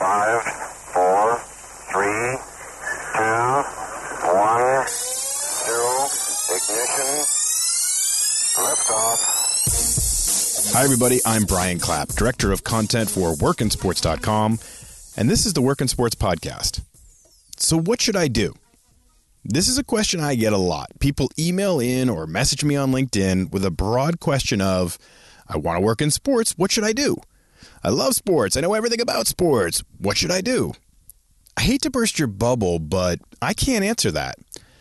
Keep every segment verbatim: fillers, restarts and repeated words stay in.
Five, four, three, two, one, zero, ignition, liftoff. Hi, everybody. I'm Brian Clapp, Director of Content for work in sports dot com, and this is the Work in Sports Podcast. So what should I do? This is a question I get a lot. People email in or message me on LinkedIn with a broad question of, I want to work in sports. What should I do? I love sports. I know everything about sports. What should I do? I hate to burst your bubble, but I can't answer that.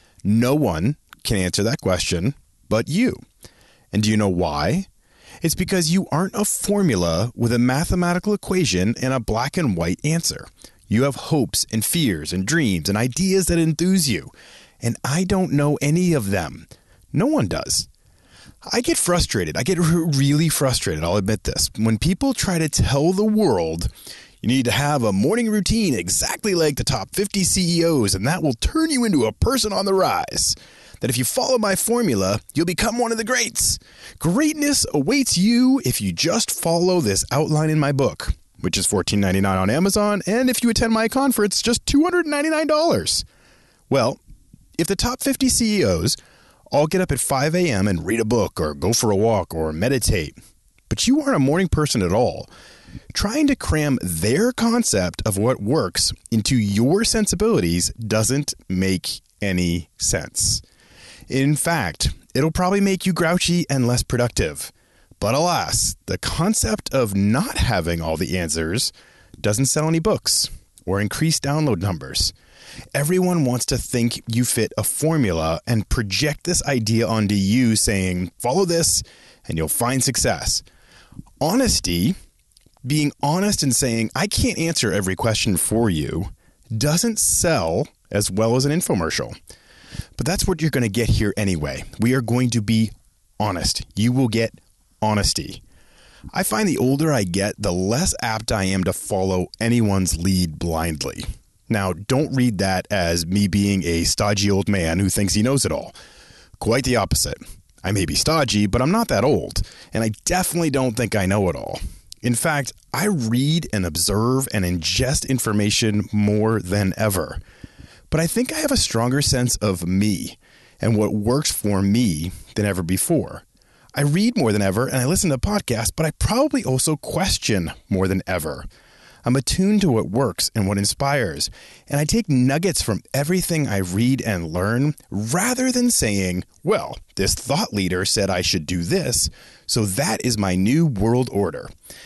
No one can answer that question but you. And do you know why? It's because you aren't a formula with a mathematical equation and a black and white answer. You have hopes and fears and dreams and ideas that enthuse you. And I don't know any of them. No one does. I get frustrated. I get really frustrated. I'll admit this. When people try to tell the world you need to have a morning routine exactly like the top fifty C E Os, and that will turn you into a person on the rise. That if you follow my formula, you'll become one of the greats. Greatness awaits you if you just follow this outline in my book, which is fourteen ninety-nine on Amazon, and if you attend my conference, just two hundred ninety-nine dollars. Well, if the top fifty C E Os all get up at five a.m. and read a book or go for a walk or meditate, but you aren't a morning person at all, trying to cram their concept of what works into your sensibilities doesn't make any sense. In fact, it'll probably make you grouchy and less productive. But alas, the concept of not having all the answers doesn't sell any books or increase download numbers. Everyone wants to think you fit a formula and project this idea onto you saying, follow this and you'll find success. Honesty, being honest and saying, I can't answer every question for you, doesn't sell as well as an infomercial. But that's what you're going to get here anyway. We are going to be honest. You will get honesty. I find the older I get, the less apt I am to follow anyone's lead blindly. Now, don't read that as me being a stodgy old man who thinks he knows it all. Quite the opposite. I may be stodgy, but I'm not that old, and I definitely don't think I know it all. In fact, I read and observe and ingest information more than ever. But I think I have a stronger sense of me and what works for me than ever before. I read more than ever and I listen to podcasts, but I probably also question more than ever. I'm attuned to what works and what inspires, and I take nuggets from everything I read and learn rather than saying, well, this thought leader said I should do this, so that is my new world order.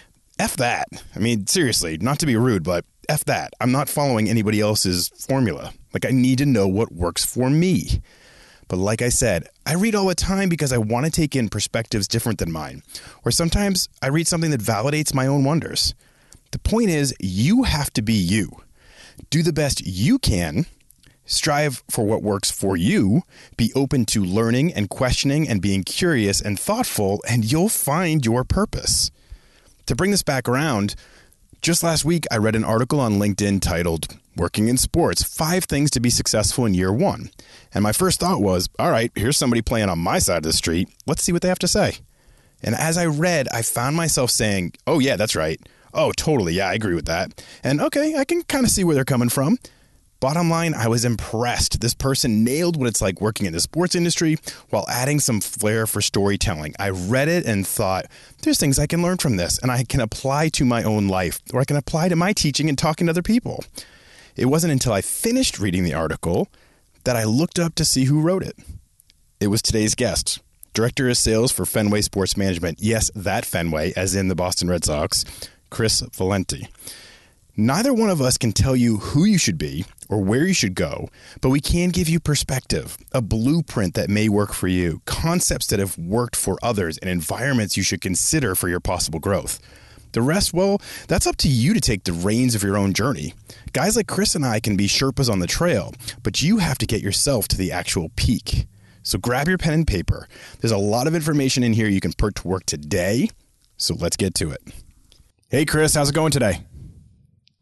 F that. I mean, seriously, not to be rude, but F that. I'm not following anybody else's formula. Like, I need to know what works for me. But like I said, I read all the time because I want to take in perspectives different than mine. Or sometimes I read something that validates my own wonders. The point is, you have to be you. Do the best you can. Strive for what works for you. Be open to learning and questioning and being curious and thoughtful, and you'll find your purpose. To bring this back around, just last week I read an article on LinkedIn titled, Working in Sports, Five Things to Be Successful in Year One. And my first thought was, all right, here's somebody playing on my side of the street. Let's see what they have to say. And as I read, I found myself saying, oh yeah, that's right. Oh, totally. Yeah, I agree with that. And okay, I can kind of see where they're coming from. Bottom line, I was impressed. This person nailed what it's like working in the sports industry while adding some flair for storytelling. I read it and thought, there's things I can learn from this and I can apply to my own life, or I can apply to my teaching and talking to other people. It wasn't until I finished reading the article that I looked up to see who wrote it. It was today's guest, Director of Sales for Fenway Sports Management. Yes, that Fenway, as in the Boston Red Sox, Chris Valenti. Neither one of us can tell you who you should be or where you should go, but we can give you perspective, a blueprint that may work for you, concepts that have worked for others, and environments you should consider for your possible growth. The rest, well, that's up to you to take the reins of your own journey. Guys like Chris and I can be Sherpas on the trail, but you have to get yourself to the actual peak. So grab your pen and paper. There's a lot of information in here you can put to work today, so let's get to it. Hey, Chris, how's it going today?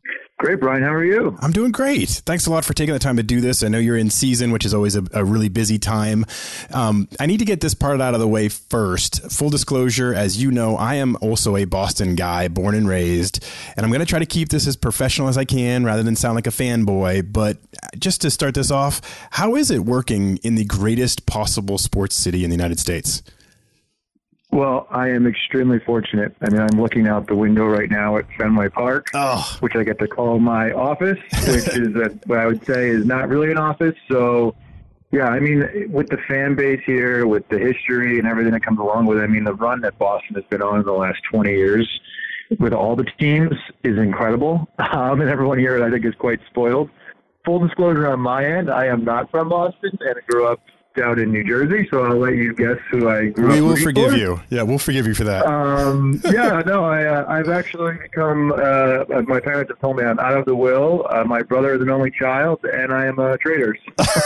Great, Brian. How are you? I'm doing great. Thanks a lot for taking the time to do this. I know you're in season, which is always a, a really busy time. Um, I need to get this part out of the way first. Full disclosure, as you know, I am also a Boston guy, born and raised, and I'm going to try to keep this as professional as I can rather than sound like a fanboy. But just to start this off, how is it working in the greatest possible sports city in the United States? Well, I am extremely fortunate. I mean, I'm looking out the window right now at Fenway Park, oh. which I get to call my office, which is a, what I would say is not really an office. So, yeah, I mean, with the fan base here, with the history and everything that comes along with it, I mean, the run that Boston has been on in the last twenty years with all the teams is incredible. Um, and everyone here, I think, is quite spoiled. Full disclosure on my end, I am not from Boston and I grew up down in New Jersey, so I'll let you guess who I grew we up with. We will forgive for. you. Yeah, we'll forgive you for that. Um, yeah, no, I, uh, I've actually become, uh, my parents have told me I'm out of the will. Uh, my brother is an only child, and I am a traitor.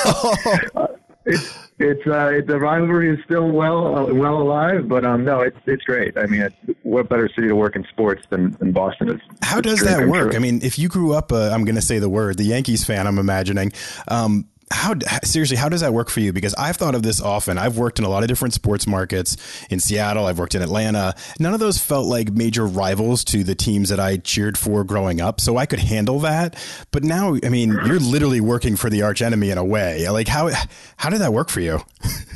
uh, it's, it's, uh, the rivalry is still well, uh, well alive, but um, no, it's it's great. I mean, it's, what better city to work in sports than, than Boston is? How does that work? I mean, if you grew up, uh, I'm going to say the word, the Yankees fan, I'm imagining, um, How seriously, how does that work for you? Because I've thought of this often. I've worked in a lot of different sports markets in Seattle. I've worked in Atlanta. None of those felt like major rivals to the teams that I cheered for growing up. So I could handle that. But now, I mean, you're literally working for the arch enemy in a way. Like, how how did that work for you?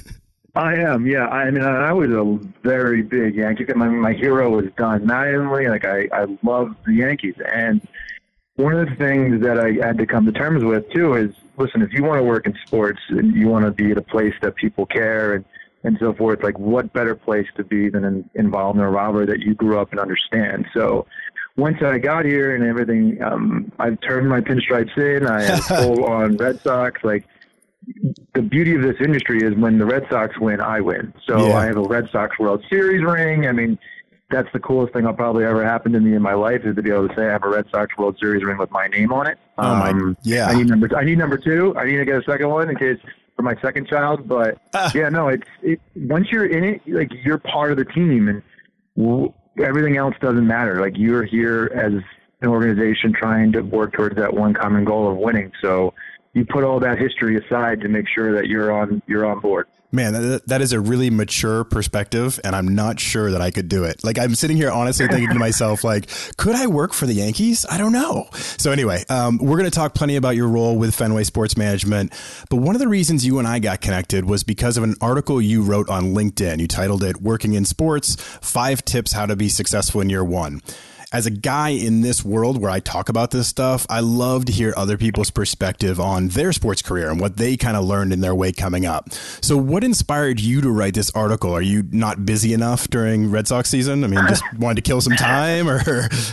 I am, yeah. I mean, I was a very big Yankee fan. My, my hero was Don Mattingly. Like, I, I love the Yankees. And one of the things that I had to come to terms with, too, is, listen, if you want to work in sports and you want to be at a place that people care and, and so forth, like what better place to be than in, involved in a rivalry that you grew up and understand. So once I got here and everything, um, I've turned my pinstripes in. I have full on Red Sox. Like, the beauty of this industry is when the Red Sox win, I win. So yeah. I have a Red Sox World Series ring. I mean, that's the coolest thing that'll probably ever happen to me in my life, is to be able to say I have a Red Sox World Series ring with my name on it. Oh my, um, yeah. I need number. I need number two. I need to get a second one in case for my second child. But uh. yeah, no, it's it. Once you're in it, like you're part of the team, and w- everything else doesn't matter. Like you're here as an organization trying to work towards that one common goal of winning. So you put all that history aside to make sure that you're on you're on board. Man, that, that is a really mature perspective, and I'm not sure that I could do it. Like, I'm sitting here honestly thinking to myself, like, could I work for the Yankees? I don't know. So anyway, um, we're going to talk plenty about your role with Fenway Sports Management. But one of the reasons you and I got connected was because of an article you wrote on LinkedIn. You titled it, Working in Sports, Five Tips How to Be Successful in Year One. As a guy in this world where I talk about this stuff, I love to hear other people's perspective on their sports career and what they kind of learned in their way coming up. So what inspired you to write this article? Are you not busy enough during Red Sox season? I mean, just wanted to kill some time, or?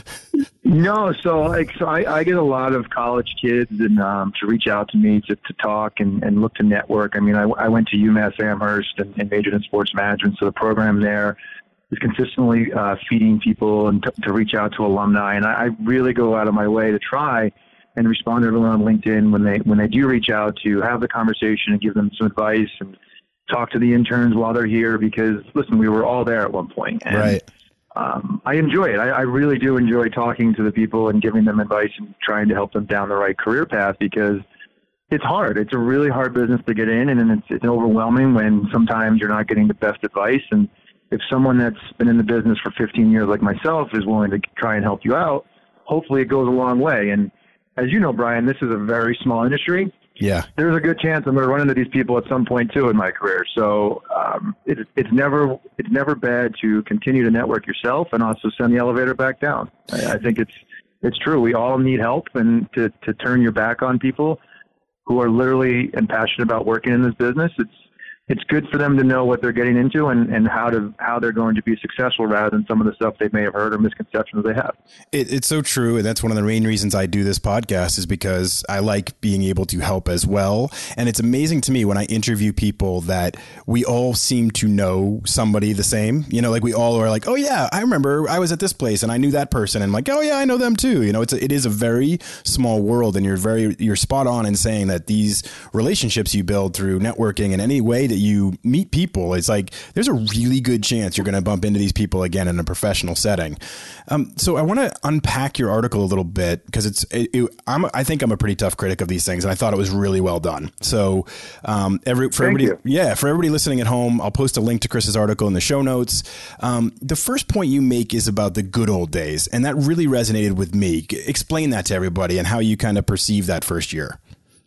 No, so like so I, I get a lot of college kids and um, to reach out to me to, to talk and, and look to network. I mean, I, I went to UMass Amherst and, and majored in sports management, so the program there is consistently uh, feeding people and t- to reach out to alumni. And I, I really go out of my way to try and respond to everyone on LinkedIn when they when they do reach out, to have the conversation and give them some advice and talk to the interns while they're here, because, listen, we were all there at one point. And, right. Um, I enjoy it. I, I really do enjoy talking to the people and giving them advice and trying to help them down the right career path, because it's hard. It's a really hard business to get in, and it's, it's overwhelming when sometimes you're not getting the best advice. And if someone that's been in the business for fifteen years like myself is willing to try and help you out, hopefully it goes a long way. And as you know, Brian, this is a very small industry. Yeah. There's a good chance I'm going to run into these people at some point too in my career. So um, it, it's never it's never bad to continue to network yourself and also send the elevator back down. I, I think it's it's true. We all need help, and to, to turn your back on people who are literally and passionate about working in this business, it's it's good for them to know what they're getting into and, and how to how they're going to be successful, rather than some of the stuff they may have heard or misconceptions they have. It, it's so true. And that's one of the main reasons I do this podcast, is because I like being able to help as well. And it's amazing to me when I interview people that we all seem to know somebody the same. You know, like we all are like, oh, yeah, I remember I was at this place and I knew that person. And I'm like, oh, yeah, I know them, too. You know, it's a, it is a very small world. And you're very you're spot on in saying that these relationships you build through networking in any way that you meet people, it's like there's a really good chance you're going to bump into these people again in a professional setting. Um, so I want to unpack your article a little bit because it's it, it, I'm I think I'm a pretty tough critic of these things, and I thought it was really well done. So um, every for Thank everybody, you. yeah, for everybody listening at home, I'll post a link to Chris's article in the show notes. Um, the first point you make is about the good old days, and that really resonated with me. Explain that to everybody and how you kind of perceive that first year.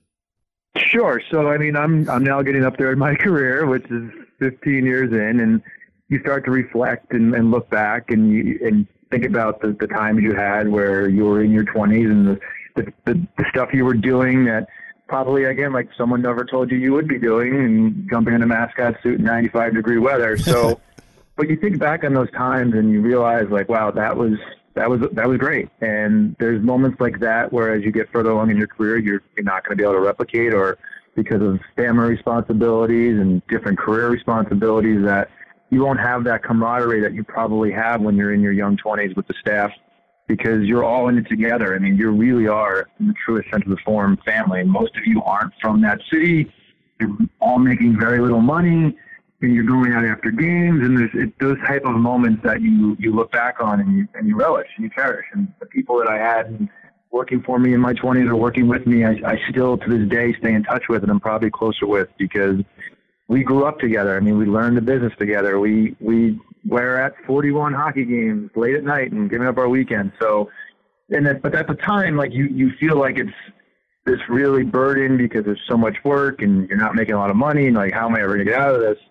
Sure. So, I mean, I'm I'm now getting up there in my career, which is fifteen years in, and you start to reflect and, and look back and you, and think about the, the times you had where you were in your twenties and the, the, the, the stuff you were doing that probably, again, like someone never told you you would be doing, and jumping in a mascot suit in ninety-five degree weather. So, but you think back on those times and you realize, like, wow, that was that was that was great. And there's moments like that where, as you get further along in your career, you're you're not going to be able to replicate, or because of family responsibilities and different career responsibilities, that you won't have that camaraderie that you probably have when you're in your young twenties with the staff, because you're all in it together. I mean, you really are, in the truest sense of the form, family. And most of you aren't from that city. You're all making very little money, and you're going out after games. And there's it, those type of moments that you, you look back on and you, and you relish and you cherish. And the people that I had working for me in my twenties or working with me, I, I still to this day stay in touch with, and I'm probably closer with, because we grew up together. I mean, we learned the business together. We, we were at forty-one hockey games late at night and giving up our weekends. So, and that, but at the time, like you, you feel like it's this really burden because there's so much work and you're not making a lot of money. And like, how am I ever going to get out of this?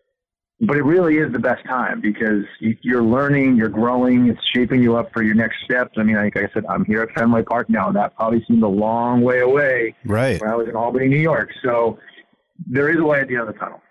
But it really is the best time, because you, you're learning, you're growing, it's shaping you up for your next steps. I mean, like I said, I'm here at Fenway Park now. That probably seemed a long way away Right. when I was in Albany, New York. So there is a light at the end of the tunnel.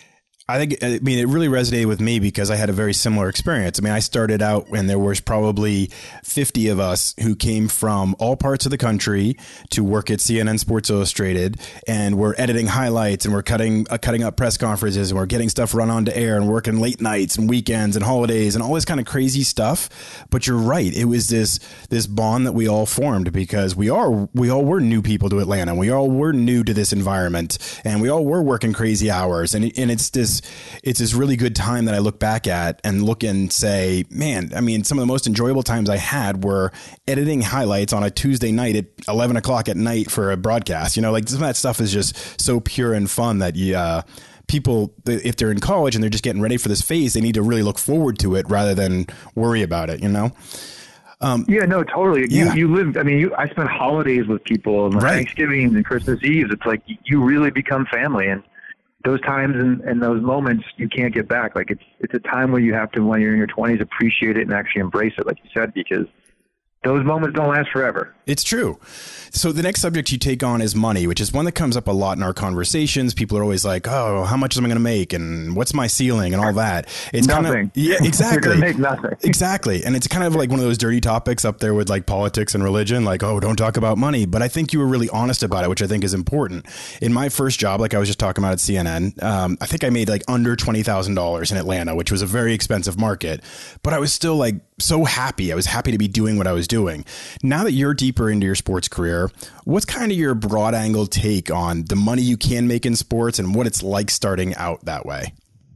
I think, I mean, it really resonated with me because I had a very similar experience. I mean, I started out when there was probably fifty of us who came from all parts of the country to work at C N N Sports Illustrated, and we're editing highlights, and we're cutting uh, cutting up press conferences, and we're getting stuff run onto air, and working late nights and weekends and holidays and all this kind of crazy stuff. But you're right. It was this this bond that we all formed because we are we all were new people to Atlanta. We all were new to this environment, and we all were working crazy hours. And, and it's this It's this really good time that I look back at and look and say, man, I mean, some of the most enjoyable times I had were editing highlights on a Tuesday night at eleven o'clock at night for a broadcast. You know, like some of that stuff is just so pure and fun that you, uh, people, if they're in college and they're just getting ready for this phase, they need to really look forward to it rather than worry about it, you know? Um, yeah, no, totally. Yeah. You, you live, I mean, you, I spent holidays with people, and Right. Thanksgivings and Christmas Eves. It's like you really become family. And those times and, and those moments you can't get back. Like it's it's a time where you have to, when you're in your twenties, appreciate it and actually embrace it, like you said, because those moments don't last forever. It's true. So the next subject you take on is money, which is one that comes up a lot in our conversations. People are always like, oh, how much am I going to make? And what's my ceiling and all that. It's Nothing. kind of, yeah, exactly. You're going to make nothing. Exactly. And it's kind of like one of those dirty topics up there with like politics and religion, like, oh, don't talk about money. But I think you were really honest about it, which I think is important. In my first job, like I was just talking about at C N N, um, I think I made like under twenty thousand dollars in Atlanta, which was a very expensive market. But I was still like so happy. I was happy to be doing what I was doing. Now that you're deeper into your sports career, what's kind of your broad angle take on the money you can make in sports and what it's like starting out that way?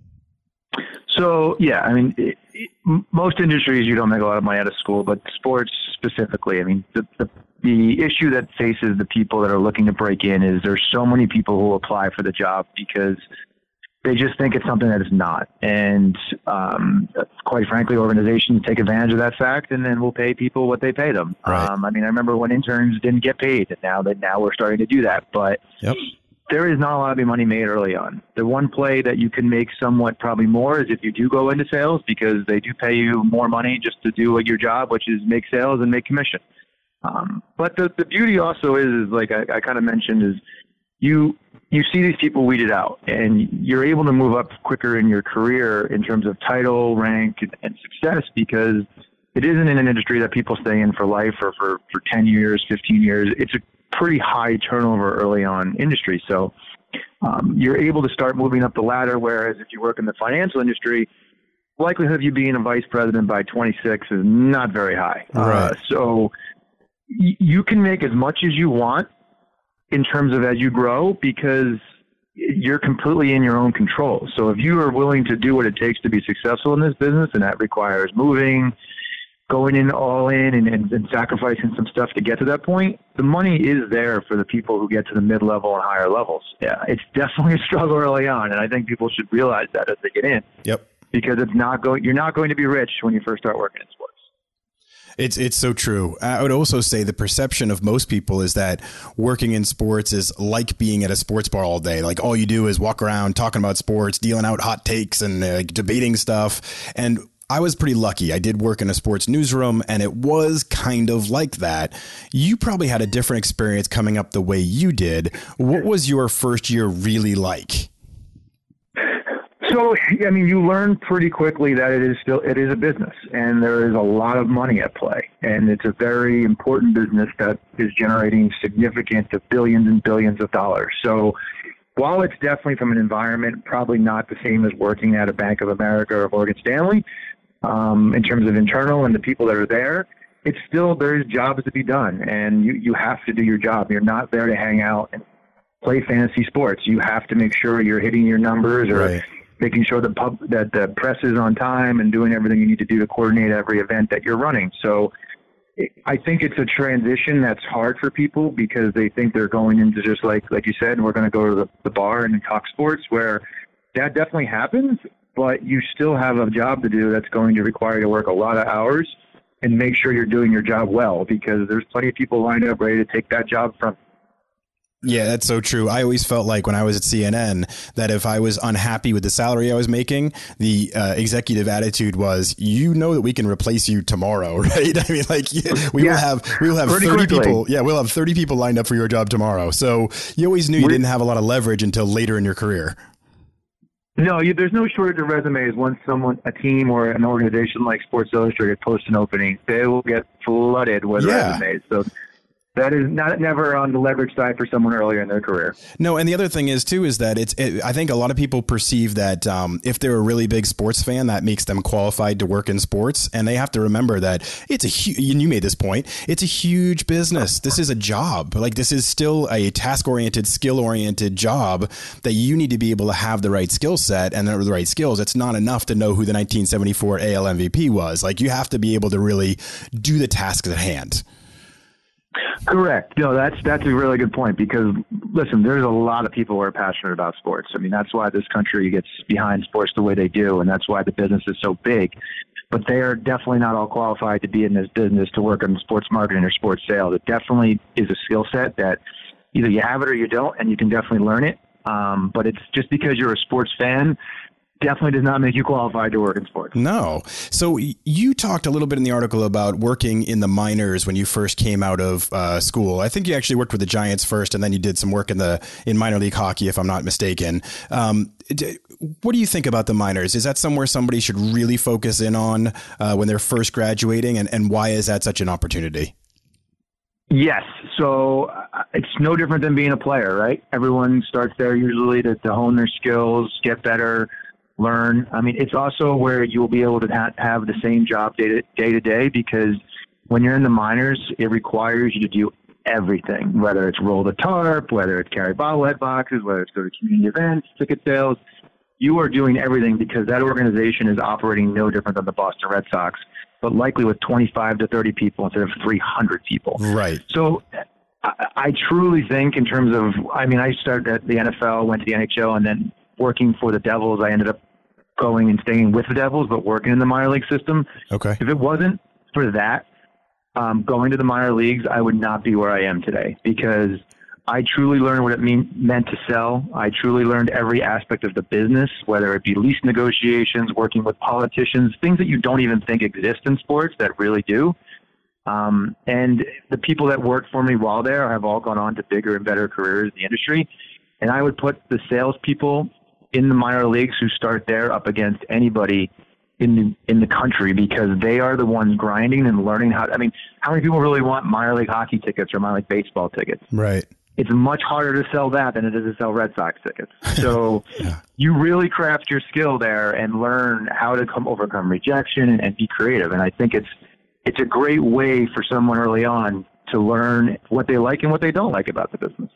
So, yeah, I mean, it, it, most industries you don't make a lot of money out of school, but sports specifically, I mean, the, the, the issue that faces the people that are looking to break in is there's so many people who apply for the job because they just think it's something that it's not. And um, quite frankly, organizations take advantage of that fact, and then we'll pay people what they pay them. Right. Um, I mean, I remember when interns didn't get paid, and now that now we're starting to do that. But Yep. there is not a lot of money made early on. The one play that you can make somewhat probably more is if you do go into sales, because they do pay you more money just to do your job, which is make sales and make commission. Um, but the, the beauty also is, is like I, I kind of mentioned, is you you see these people weeded out, and you're able to move up quicker in your career in terms of title, rank, and, and success, because it isn't in an industry that people stay in for life or for, for ten years, fifteen years. It's a pretty high turnover early on industry. So um, you're able to start moving up the ladder, whereas if you work in the financial industry, likelihood of you being a vice president by twenty-six is not very high. Right. Uh, so y- you can make as much as you want in terms of as you grow, because you're completely in your own control. So if you are willing to do what it takes to be successful in this business, and that requires moving, going in all in and, and, and sacrificing some stuff to get to that point, the money is there for the people who get to the mid-level and higher levels. Yeah, it's definitely a struggle early on, and I think people should realize that as they get in. Yep. Because it's not going, you're not going to be rich when you first start working in sports. It's it's so true. I would also say the perception of most people is that working in sports is like being at a sports bar all day. Like all you do is walk around talking about sports, dealing out hot takes and uh, debating stuff. And I was pretty lucky. I did work in a sports newsroom, and it was kind of like that. You probably had a different experience coming up the way you did. What was your first year really like? So, I mean, you learn pretty quickly that it is still, it is a business, and there is a lot of money at play, and it's a very important business that is generating significant billions and billions of dollars. So while it's definitely from an environment, probably not the same as working at a Bank of America or Morgan Stanley, um, in terms of internal and the people that are there, it's still, there's jobs to be done, and you, you have to do your job. You're not there to hang out and play fantasy sports. You have to make sure you're hitting your numbers or right. making sure the pub, that the press is on time and doing everything you need to do to coordinate every event that you're running. So I think it's a transition that's hard for people because they think they're going into just like, like you said, we're going to go to the, the bar and talk sports, where that definitely happens, but you still have a job to do that's going to require you to work a lot of hours and make sure you're doing your job well, because there's plenty of people lined up ready to take that job from. Yeah, that's so true. I always felt like when I was at C N N that if I was unhappy with the salary I was making, the uh, executive attitude was, you know that we can replace you tomorrow, right? I mean, like yeah, we yeah. will have we will have Pretty thirty quickly. people. Yeah, we'll have thirty people lined up for your job tomorrow. So you always knew you We're, didn't have a lot of leverage until later in your career. No, you, there's no shortage of resumes. Once someone, a team or an organization like Sports Illustrated posts an opening, they will get flooded with yeah. resumes. So that is not never on the leverage side for someone earlier in their career. No, and the other thing is too is that it's. It, I think a lot of people perceive that um, if they're a really big sports fan, that makes them qualified to work in sports, and they have to remember that it's a huge. And you made this point. It's a huge business. This is a job. Like this is still a task-oriented, skill-oriented job that you need to be able to have the right skill set and the right skills. It's not enough to know who the nineteen seventy-four A L M V P was. Like you have to be able to really do the task at hand. Correct. No, that's that's a really good point, because listen, there's a lot of people who are passionate about sports. I mean, that's why this country gets behind sports the way they do, and that's why the business is so big. But they are definitely not all qualified to be in this business, to work in sports marketing or sports sales. It definitely is a skill set that either you have it or you don't, and you can definitely learn it. Um, but it's just because you're a sports fan definitely does not make you qualified to work in sports. No. So you talked a little bit in the article about working in the minors when you first came out of uh, school. I think you actually worked with the Giants first, and then you did some work in the in minor league hockey, if I'm not mistaken. Um, what do you think about the minors? Is that somewhere somebody should really focus in on uh, when they're first graduating, and, and why is that such an opportunity? Yes. So uh, it's no different than being a player, right? Everyone starts there usually to, to hone their skills, get better, learn. I mean, it's also where you'll be able to ha- have the same job day to, day to day, because when you're in the minors, it requires you to do everything, whether it's roll the tarp, whether it's carry bobblehead boxes, whether it's go to community events, ticket sales. You are doing everything because that organization is operating no different than the Boston Red Sox, but likely with twenty-five to thirty people instead of three hundred people. Right. So I, I truly think in terms of, I mean, I started at the N F L, went to the N H L, and then working for the Devils, I ended up going and staying with the Devils, but working in the minor league system. Okay. If it wasn't for that, um, going to the minor leagues, I would not be where I am today, because I truly learned what it mean, meant to sell. I truly learned every aspect of the business, whether it be lease negotiations, working with politicians, things that you don't even think exist in sports that really do. Um, and the people that worked for me while there have all gone on to bigger and better careers in the industry. And I would put the salespeople in the minor leagues who start there up against anybody in the in the country, because they are the ones grinding and learning how. I mean, how many people really want minor league hockey tickets or minor league baseball tickets? Right. It's much harder to sell that than it is to sell Red Sox tickets. So yeah. You really craft your skill there and learn how to come overcome rejection and, and be creative. And I think it's it's a great way for someone early on to learn what they like and what they don't like about the business.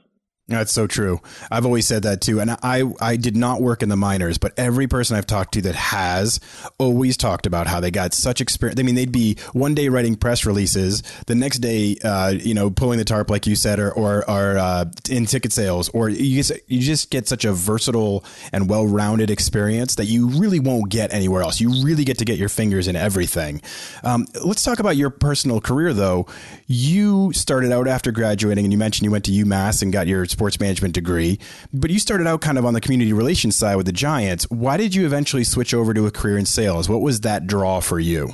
That's so true. I've always said that too. And I, I did not work in the minors, but every person I've talked to that has always talked about how they got such experience. I mean, they'd be one day writing press releases, the next day, uh, you know, pulling the tarp, like you said, or, or, or uh, in ticket sales, or you just, you just get such a versatile and well-rounded experience that you really won't get anywhere else. You really get to get your fingers in everything. Um, let's talk about your personal career, though. You started out after graduating, and you mentioned you went to UMass and got your sports management degree, but you started out kind of on the community relations side with the Giants. Why did you eventually switch over to a career in sales? What was that draw for you?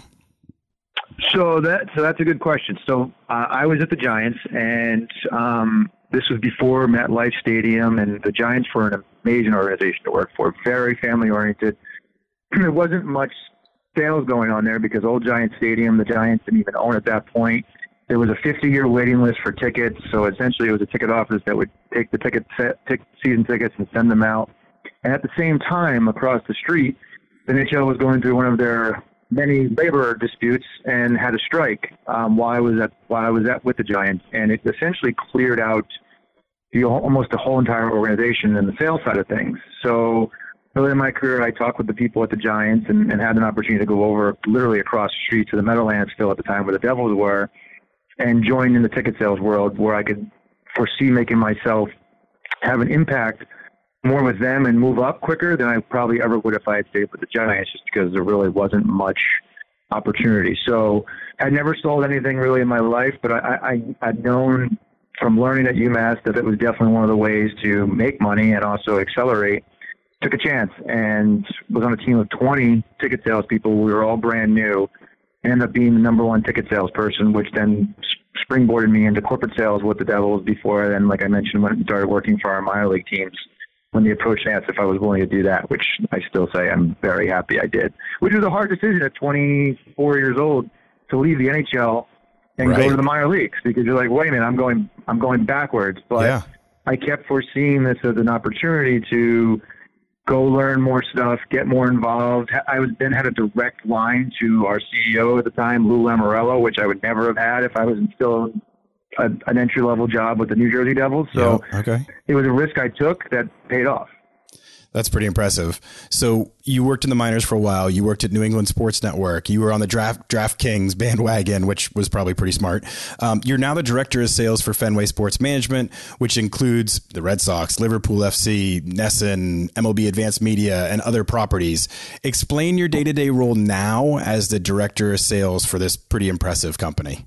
So that so that's a good question. So uh, I was at the Giants, and um, this was before MetLife Stadium, and the Giants were an amazing organization to work for, very family oriented. There wasn't much sales going on there because old Giant Stadium, the Giants didn't even own at that point. There was a fifty-year waiting list for tickets, so essentially it was a ticket office that would take the ticket set, t- season tickets and send them out. And at the same time, across the street, the N H L was going through one of their many labor disputes and had a strike um, while I was at while I was at with the Giants, and it essentially cleared out the almost the whole entire organization and the sales side of things. So early in my career, I talked with the people at the Giants and, and had an opportunity to go over literally across the street to the Meadowlands still at the time where the Devils were, and join in the ticket sales world where I could foresee making myself have an impact more with them and move up quicker than I probably ever would if I had stayed with the Giants, just because there really wasn't much opportunity. So I'd never sold anything really in my life, but I, I, I'd known from learning at UMass that it was definitely one of the ways to make money and also accelerate. Took a chance and was on a team of twenty ticket salespeople. We were all brand new. Ended up being the number one ticket salesperson, which then springboarded me into corporate sales with the Devils before then, like I mentioned, when I started working for our minor league teams, when they approached and asked if I was willing to do that, which I still say I'm very happy I did, which was a hard decision at twenty-four years old to leave the N H L and right. go to the minor leagues, because you're like, wait a minute, I'm going, I'm going backwards. But yeah. I kept foreseeing this as an opportunity to go learn more stuff, get more involved. I was then had a direct line to our C E O at the time, Lou Lamoriello, which I would never have had if I was still a, an entry-level job with the New Jersey Devils. So yeah, okay. It was a risk I took that paid off. That's pretty impressive. So you worked in the minors for a while. You worked at New England Sports Network. You were on the Draft DraftKings bandwagon, which was probably pretty smart. Um, you're now the director of sales for Fenway Sports Management, which includes the Red Sox, Liverpool F C, Nesson, M L B Advanced Media, and other properties. Explain your day-to-day role now as the director of sales for this pretty impressive company.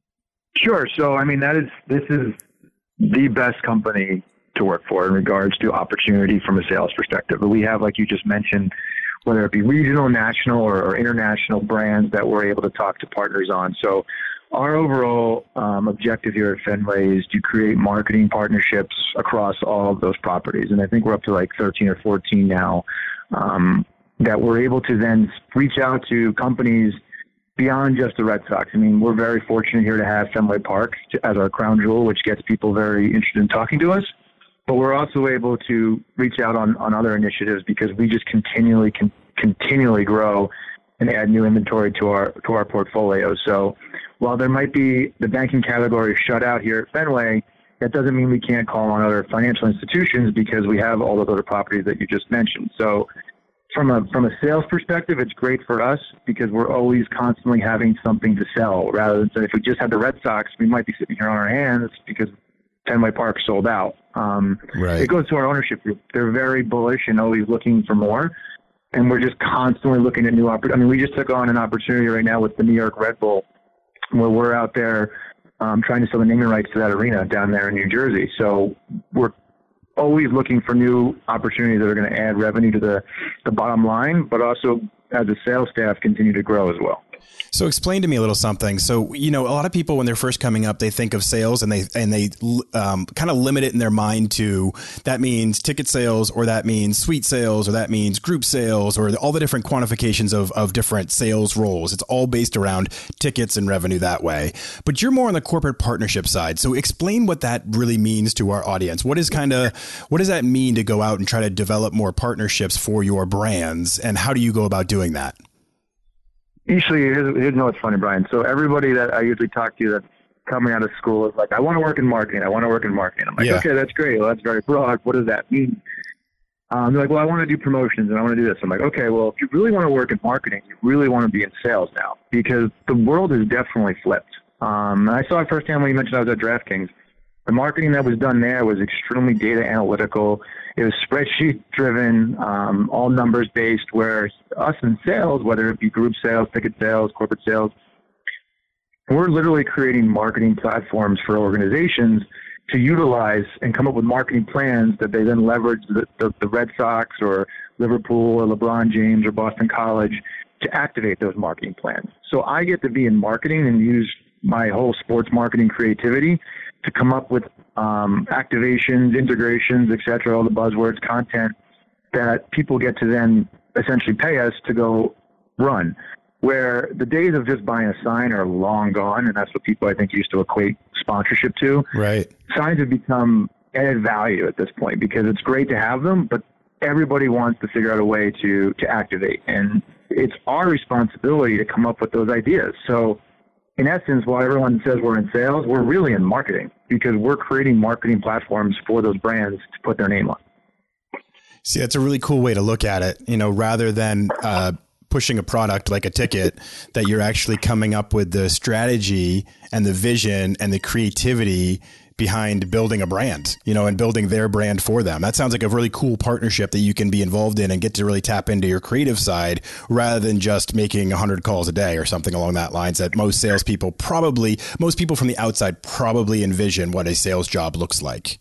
Sure. So, I mean, that is this is the best company to work for in regards to opportunity from a sales perspective. But we have, like you just mentioned, whether it be regional, national, or, or international brands that we're able to talk to partners on. So our overall um, objective here at Fenway is to create marketing partnerships across all of those properties. And I think we're up to like thirteen or fourteen now um, that we're able to then reach out to companies beyond just the Red Sox. I mean, we're very fortunate here to have Fenway Park as our crown jewel, which gets people very interested in talking to us. But we're also able to reach out on, on other initiatives because we just continually can continually grow and add new inventory to our to our portfolio. So while there might be the banking category shut out here at Fenway, that doesn't mean we can't call on other financial institutions because we have all those other properties that you just mentioned. So from a from a sales perspective, it's great for us because we're always constantly having something to sell. Rather than say if we just had the Red Sox, we might be sitting here on our hands because Fenway Park sold out. Um, right. It goes to our ownership group. They're very bullish and always looking for more. And we're just constantly looking at new opportunities. I mean, we just took on an opportunity right now with the New York Red Bull where we're out there um, trying to sell the naming rights to that arena down there in New Jersey. So we're always looking for new opportunities that are going to add revenue to the, the bottom line, but also as a sales staff continue to grow as well. So explain to me a little something. So, you know, a lot of people when they're first coming up, they think of sales and they and they um, kind of limit it in their mind to that means ticket sales or that means suite sales or that means group sales or all the different quantifications of, of different sales roles. It's all based around tickets and revenue that way. But you're more on the corporate partnership side. So explain what that really means to our audience. What is kind of what does that mean to go out and try to develop more partnerships for your brands? And how do you go about doing that? Usually, here's, here's what's funny, Brian. So everybody that I usually talk to that coming out of school is like, I want to work in marketing. I want to work in marketing. I'm like, Yeah. okay, that's great. Well, that's very broad. What does that mean? Um, they're like, well, I want to do promotions and I want to do this. I'm like, okay, well, if you really want to work in marketing, you really want to be in sales now, because the world has definitely flipped. Um, and I saw it firsthand when you mentioned I was at DraftKings. The marketing that was done there was extremely data analytical. It was spreadsheet driven, um, all numbers based, where us in sales, whether it be group sales, ticket sales, corporate sales, we're literally creating marketing platforms for organizations to utilize and come up with marketing plans that they then leverage the, the, the Red Sox or Liverpool or LeBron James or Boston College to activate those marketing plans. So I get to be in marketing and use my whole sports marketing creativity to come up with um, activations, integrations, et cetera, all the buzzwords, content that people get to then essentially pay us to go run. Where the days of just buying a sign are long gone, and that's what people, I think, used to equate sponsorship to. Right. Signs have become added value at this point because it's great to have them, but everybody wants to figure out a way to, to activate. And it's our responsibility to come up with those ideas. So in essence, while everyone says we're in sales, we're really in marketing, because we're creating marketing platforms for those brands to put their name on. See, that's a really cool way to look at it. You know, rather than uh, pushing a product like a ticket, that you're actually coming up with the strategy and the vision and the creativity behind building a brand, you know, and building their brand for them. That sounds like a really cool partnership that you can be involved in and get to really tap into your creative side, rather than just making a hundred calls a day or something along that lines that most salespeople probably, most people from the outside probably envision what a sales job looks like.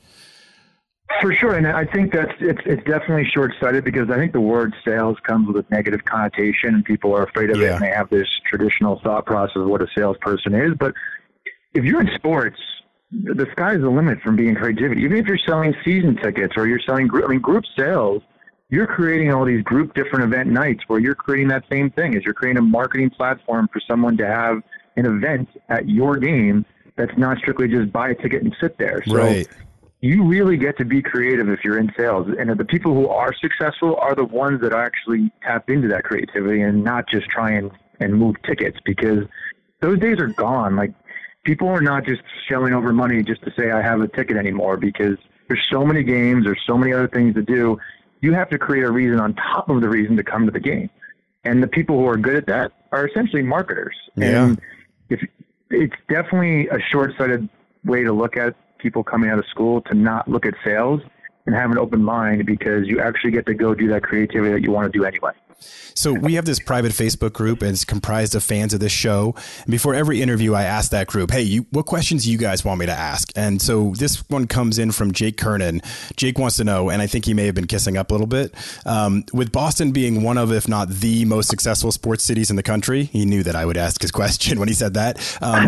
For sure, and I think that's it's it's definitely short-sighted, because I think the word sales comes with a negative connotation, and people are afraid of Yeah. it, and they have this traditional thought process of what a salesperson is. But if you're in sports, the sky's the limit from being creativity. Even if you're selling season tickets or you're selling group, I mean, group sales, you're creating all these group different event nights where you're creating that same thing. Is you're creating a marketing platform for someone to have an event at your game that's not strictly just buy a ticket and sit there. So Right. you really get to be creative if you're in sales. And the people who are successful are the ones that actually tap into that creativity and not just try and, and move tickets, because those days are gone. Like, people are not just shelling over money just to say I have a ticket anymore, because there's so many games, there's so many other things to do. You have to create a reason on top of the reason to come to the game. And the people who are good at that are essentially marketers. Yeah. And if it's definitely a short-sighted way to look at people coming out of school, to not look at sales and have an open mind, because you actually get to go do that creativity that you want to do anyway. So we have this private Facebook group, and it's comprised of fans of this show. And before every interview, I ask that group, hey, you, what questions do you guys want me to ask? And so this one comes in from Jake Kernan. Jake wants to know, and I think he may have been kissing up a little bit, um, with Boston being one of, if not the most successful sports cities in the country, he knew that I would ask his question when he said that.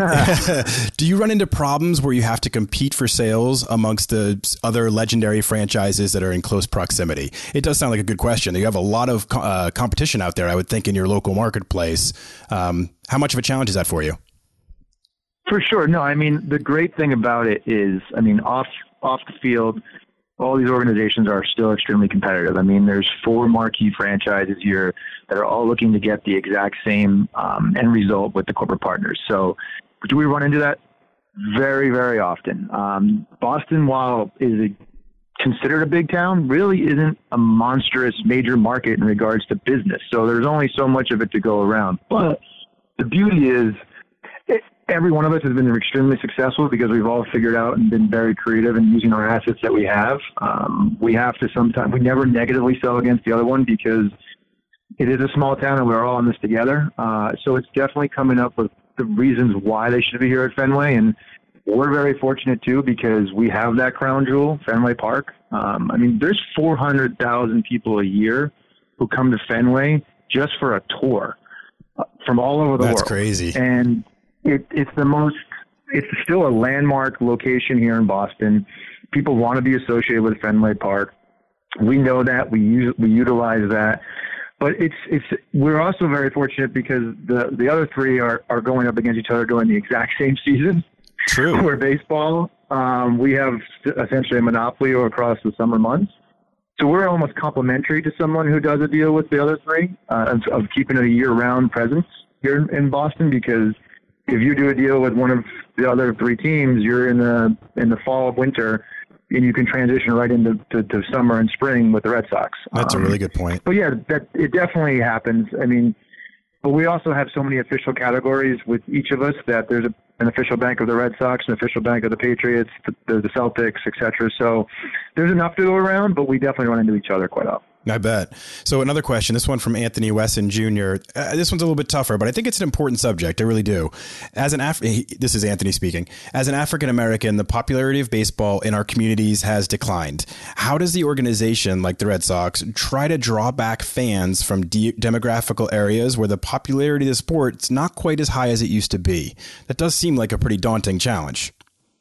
Um, do you run into problems where you have to compete for sales amongst the other legendary franchises that are in close proximity? It does sound like a good question. You have a lot of uh, competition out there, I would think, in your local marketplace. Um, how much of a challenge is that for you? For sure. No, I mean, the great thing about it is, I mean, off off the field, all these organizations are still extremely competitive. I mean, there's four marquee franchises here that are all looking to get the exact same um, end result with the corporate partners. So do we run into that? Very, very often. Um, Boston, while is a considered a big town, really isn't a monstrous major market in regards to business. So there's only so much of it to go around. But the beauty is, it, every one of us has been extremely successful because we've all figured out and been very creative in using our assets that we have. Um, we have to sometimes, we never negatively sell against the other one, because it is a small town and we're all in this together. Uh, so it's definitely coming up with the reasons why they should be here at Fenway. And we're very fortunate too, because we have that crown jewel, Fenway Park. Um, I mean, there's four hundred thousand people a year who come to Fenway just for a tour uh, from all over the That's world. That's crazy. And it, it's the most, it's still a landmark location here in Boston. People want to be associated with Fenway Park. We know that, we use, we utilize that. But it's it's we're also very fortunate because the the other three are, are going up against each other during the exact same season. True. Where baseball, um, we have essentially a monopoly across the summer months. So we're almost complementary to someone who does a deal with the other three uh, of, of keeping a year-round presence here in Boston, because if you do a deal with one of the other three teams, you're in the in the fall, winter, and you can transition right into to, to summer and spring with the Red Sox. That's um, a really good point. But yeah, that it definitely happens. I mean, but we also have so many official categories with each of us that there's a, an official bank of the Red Sox, an official bank of the Patriots, the, the Celtics, et cetera. So there's enough to go around, but we definitely run into each other quite often. I bet. So another question, this one from Anthony Wesson Junior Uh, this one's a little bit tougher, but I think it's an important subject. I really do. As an Af- This is Anthony speaking. As an African-American, the popularity of baseball in our communities has declined. How does the organization, like the Red Sox, try to draw back fans from de- demographical areas where the popularity of the sport is not quite as high as it used to be? That does seem like a pretty daunting challenge.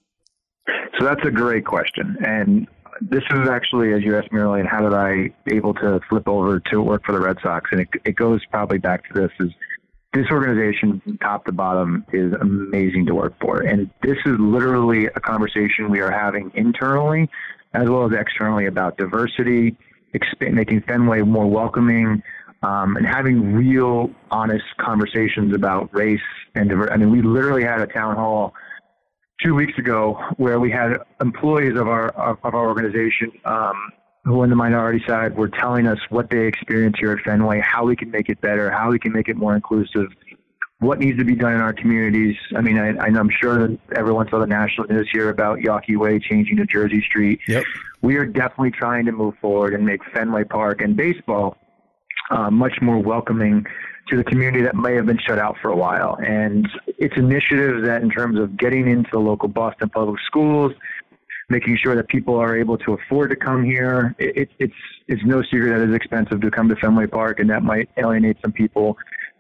So that's a great question. And this is actually, as you asked me earlier, how did I able to flip over to work for the Red Sox? And it, it goes probably back to this: is this organization from top to bottom is amazing to work for, and this is literally a conversation we are having internally as well as externally about diversity, exp- making Fenway more welcoming, um, and having real, honest conversations about race and diversity. I mean, we literally had a town hall two weeks ago where we had employees of our of, of our organization um, who on the minority side were telling us what they experience here at Fenway, how we can make it better, how we can make it more inclusive, what needs to be done in our communities. I mean, I, I'm sure that everyone saw the national news here about Yawkey Way changing to Jersey Street. Yep. We are definitely trying to move forward and make Fenway Park and baseball uh, much more welcoming to the community that may have been shut out for a while. And it's initiatives that in terms of getting into the local Boston public schools, making sure that people are able to afford to come here. It, it, it's it's no secret that it's expensive to come to Fenway Park, and that might alienate some people.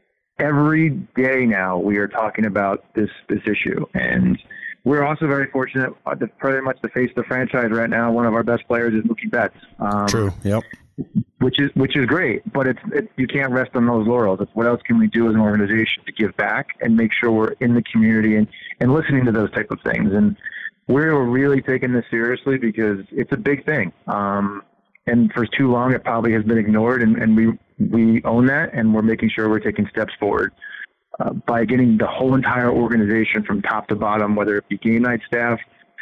Every day now we are talking about this this issue. And we're also very fortunate that pretty much the face of the franchise right now, one of our best players is Mookie Betts. Um, True, yep. Which is which is great, but it's it, you can't rest on those laurels. It's what else can we do as an organization to give back and make sure we're in the community and, and listening to those type of things. And we're really taking this seriously because it's a big thing. Um, and for too long, it probably has been ignored, and, and we we own that, and we're making sure we're taking steps forward uh, by getting the whole entire organization from top to bottom, whether it be game night staff,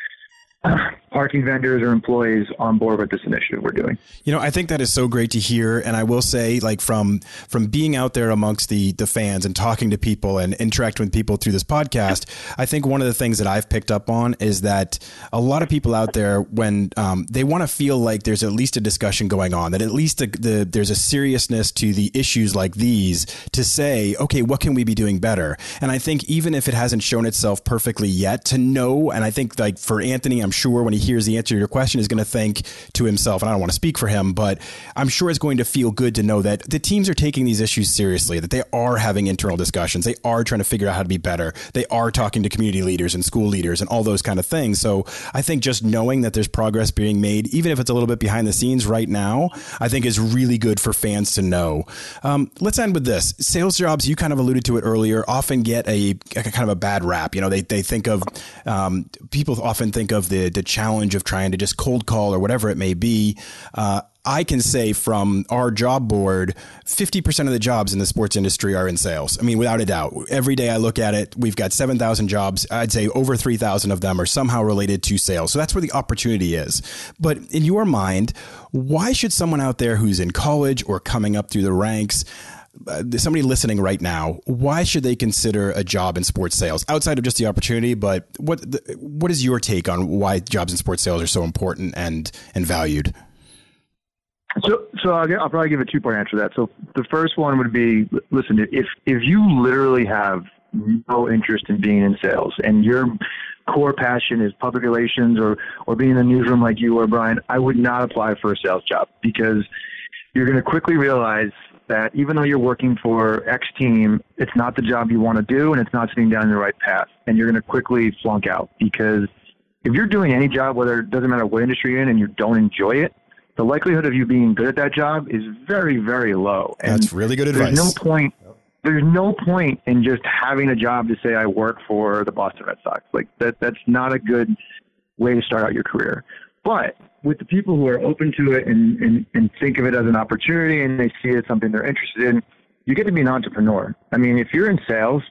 parking vendors or employees on board with this initiative we're doing. You know, I think that is so great to hear. And I will say, like, from from being out there amongst the the fans and talking to people and interacting with people through this podcast, I think one of the things that I've picked up on is that a lot of people out there, when um, they want to feel like there's at least a discussion going on, that at least the, the there's a seriousness to the issues like these to say, okay, what can we be doing better? And I think even if it hasn't shown itself perfectly yet, to know, and I think like for Anthony, I'm sure when he hears the answer to your question is going to think to himself, and I don't want to speak for him, but I'm sure it's going to feel good to know that the teams are taking these issues seriously, that they are having internal discussions. They are trying to figure out how to be better. They are talking to community leaders and school leaders and all those kind of things. So I think just knowing that there's progress being made, even if it's a little bit behind the scenes right now, I think is really good for fans to know. Um, let's end with this. Sales jobs, you kind of alluded to it earlier, often get a, a kind of a bad rap. You know, they, they think of, um, people often think of the, the challenge of trying to just cold call or whatever it may be. Uh, I can say from our job board, fifty percent of the jobs in the sports industry are in sales. I mean, without a doubt. Every day I look at it, we've got seven thousand jobs. I'd say over three thousand of them are somehow related to sales. So that's where the opportunity is. But in your mind, why should someone out there who's in college or coming up through the ranks, Uh, somebody listening right now, why should they consider a job in sports sales outside of just the opportunity? But what the, what is your take on why jobs in sports sales are so important and and valued? So, so I'll, I'll probably give a two-part answer to that. So the first one would be, listen, if if you literally have no interest in being in sales and your core passion is public relations or or being in the newsroom like you or Brian, I would not apply for a sales job, because you're going to quickly realize that even though you're working for X team, it's not the job you want to do, and it's not sitting down the right path. And you're going to quickly flunk out, because if you're doing any job, whether it doesn't matter what industry you're in, and you don't enjoy it, the likelihood of you being good at that job is very, very low. And that's really good advice. There's no point. There's no point in just having a job to say I work for the Boston Red Sox. Like that. That's not a good way to start out your career. But with the people who are open to it and, and, and think of it as an opportunity, and they see it as something they're interested in, you get to be an entrepreneur. I mean, if you're in sales,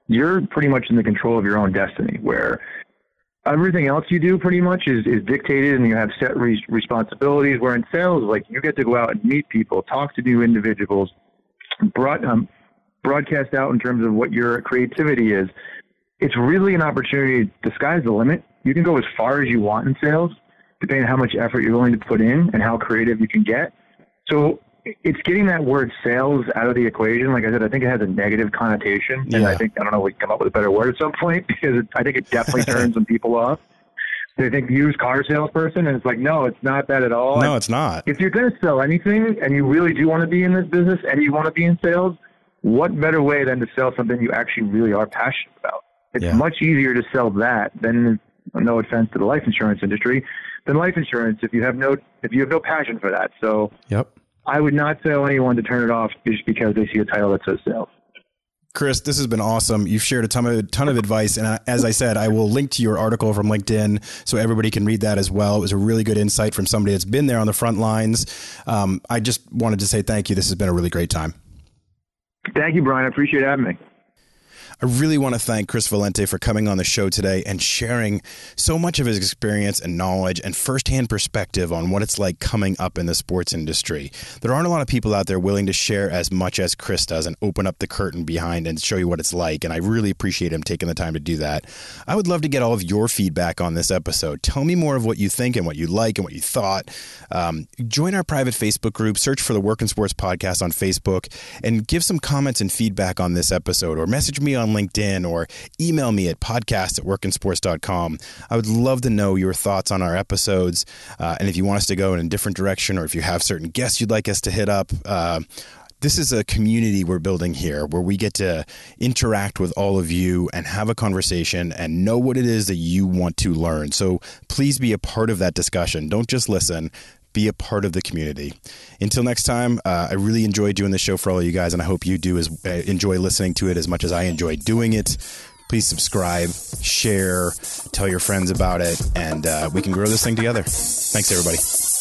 you're pretty much in the control of your own destiny, where everything else you do pretty much is, is dictated and you have set re- responsibilities, where in sales, like, you get to go out and meet people, talk to new individuals, broad, um, broadcast out in terms of what your creativity is. It's really an opportunity. The sky's the limit. You can go as far as you want in sales, depending on how much effort you're willing to put in and how creative you can get. So it's getting that word sales out of the equation. Like I said, I think it has a negative connotation. And Yeah. I think, I don't know, we can come up with a better word at some point, because it, I think it definitely turns some people off. They think used car salesperson, and it's like, no, it's not that at all. No, And it's not. if you're going to sell anything and you really do want to be in this business and you want to be in sales, what better way than to sell something you actually really are passionate about? It's Yeah. much easier to sell that than, no offense to the life insurance industry, than life insurance if you have no if you have no passion for that. So Yep. I would not tell anyone to turn it off just because they see a title that says sales. Chris, this has been awesome. You've shared a ton of ton of advice, and as I said, I will link to your article from LinkedIn so everybody can read that as well. It was a really good insight from somebody that's been there on the front lines. Um, I just wanted to say thank you. This has been a really great time. Thank you, Brian. I appreciate having me. I really want to thank Chris Valente for coming on the show today and sharing so much of his experience and knowledge and firsthand perspective on what it's like coming up in the sports industry. There aren't a lot of people out there willing to share as much as Chris does and open up the curtain behind and show you what it's like, and I really appreciate him taking the time to do that. I would love to get all of your feedback on this episode. Tell me more of what you think and what you like and what you thought. Um, join our private Facebook group, search for the Work in Sports Podcast on Facebook, and give some comments and feedback on this episode, or message me on LinkedIn, or email me at podcast at workin sports dot com. I would love to know your thoughts on our episodes. Uh, and if you want us to go in a different direction, or if you have certain guests you'd like us to hit up, uh, this is a community we're building here where we get to interact with all of you and have a conversation and know what it is that you want to learn. So please be a part of that discussion. Don't just listen. Be a part of the community. Until next time, uh, I really enjoyed doing this show for all of you guys, and I hope you do as uh, enjoy listening to it as much as I enjoy doing it. Please subscribe, share, tell your friends about it, and uh, we can grow this thing together. Thanks, everybody.